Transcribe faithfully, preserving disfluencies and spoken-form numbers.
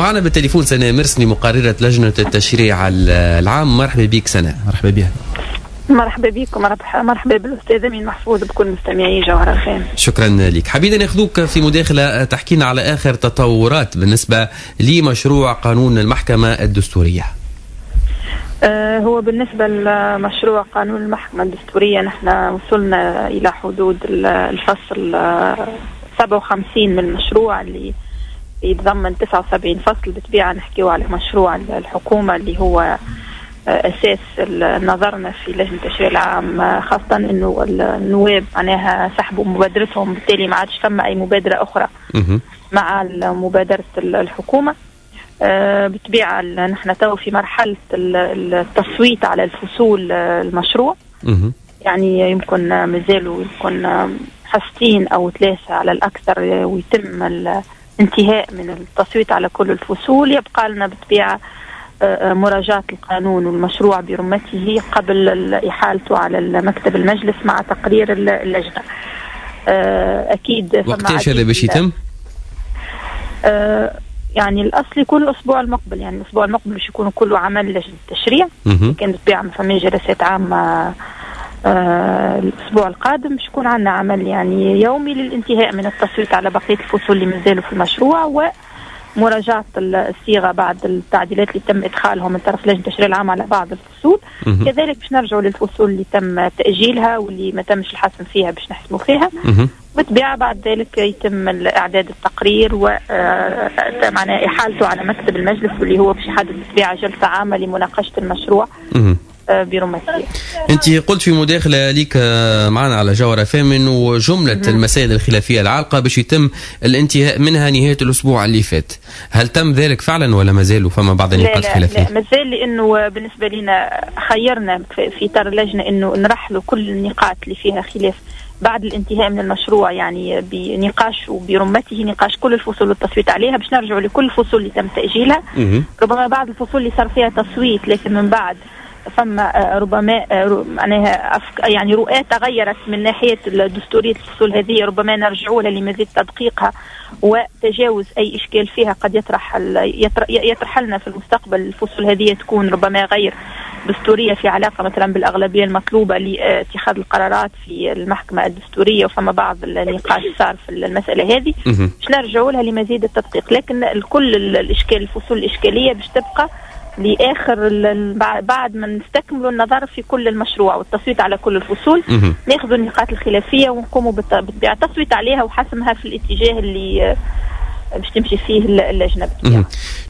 معنا بالتليفون سناء مرسني مقررة لجنة التشريع العام. مرحبا بك سناء. مرحبا بها. مرحبا بكم، مرحبا بالاستاذ امين محفوظ بكل مستمعي جوهر اف ام. شكرا لك. حبينا ناخذوك في مداخله تحكي لنا على اخر تطورات بالنسبه لمشروع قانون المحكمه الدستوريه. آه هو بالنسبه لمشروع قانون المحكمه الدستوريه نحن وصلنا الى حدود الفصل سبعة وخمسين من المشروع اللي يتضمن تسعة وسبعين فصل. بالطبيعه نحكيو على مشروع الحكومه اللي هو أساس نظرنا في لجنة التشريع العام، خاصة إنه النواب معناها سحبوا مبادرتهم، بالتالي ما عادش ثم أي مبادرة أخرى مع مبادرة الحكومة. بالطبيعة نحن تو في مرحلة التصويت على الفصول المشروع، يعني يمكن مازالوا يمكن حصتين أو ثلاثة على الأكثر ويتم الانتهاء من التصويت على كل الفصول. يبقى لنا بالطبيعة مراجعة القانون والمشروع برمته قبل إحالته على مكتب المجلس مع تقرير اللجنة. أكيد وقتاش هذا باش يتم؟ يعني الأصل يكون الأسبوع المقبل، يعني الأسبوع المقبل باش يكونوا كله عمل لجنة التشريع. كان بالطبيعة ما فماش جلسات عامة الأسبوع القادم، باش يكون عندنا عمل يعني يومي للانتهاء من التصويت على بقية الفصول اللي مازالوا في المشروع، و مراجعة الصيغة بعد التعديلات اللي تم إدخالهم من طرف لجنة التشريع العام على بعض الفصول. كذلك باش نرجعوا للفصول اللي تم تأجيلها واللي ما تمش الحسم فيها باش نحسموا فيها. بالطبيعة بعد ذلك يتم إعداد التقرير ومعنى إحالته على مكتب المجلس واللي هو باش يحدد بالطبيعة جلسة عامة لمناقشة المشروع برمتيه. انت قلت في مداخله ليك معنا على جوهر اف ام انه جمله المسائل الخلافيه العالقه باش يتم الانتهاء منها نهايه الاسبوع اللي فات، هل تم ذلك فعلا ولا مازال فما بعض النقاط خلافيه؟ لا مازال، لانه بالنسبه لنا خيرنا في اطار اللجنه انه نرحلوا كل النقاط اللي فيها خلاف بعد الانتهاء من المشروع، يعني بنقاش وبرمته نقاش كل الفصول والتصويت عليها، باش نرجعوا لكل الفصول اللي تم تاجيلها. ربما بعض الفصول اللي صار فيها تصويت لكن من بعد فما ربما معناها يعني رؤى تغيرت من ناحيه الدستوريه الفصول هذه، ربما نرجعوا لها لمزيد تدقيقها وتجاوز اي اشكال فيها قد يطرح يطرح لنا في المستقبل. الفصول هذه تكون ربما غير دستوريه في علاقه مثلا بالاغلبيه المطلوبه لاتخاذ القرارات في المحكمه الدستوريه، وفما بعض النقاش صار في المساله هذه باش نرجعوا لها لمزيد التدقيق. لكن كل الاشكال الفصول الاشكاليه باش تبقى لاخر بعد ما نستكملوا النظر في كل المشروع والتصويت على كل الفصول، ناخذوا النقاط الخلافيه ونقوموا بالتصويت عليها وحسمها في الاتجاه اللي باش تمشي فيه اللجنه.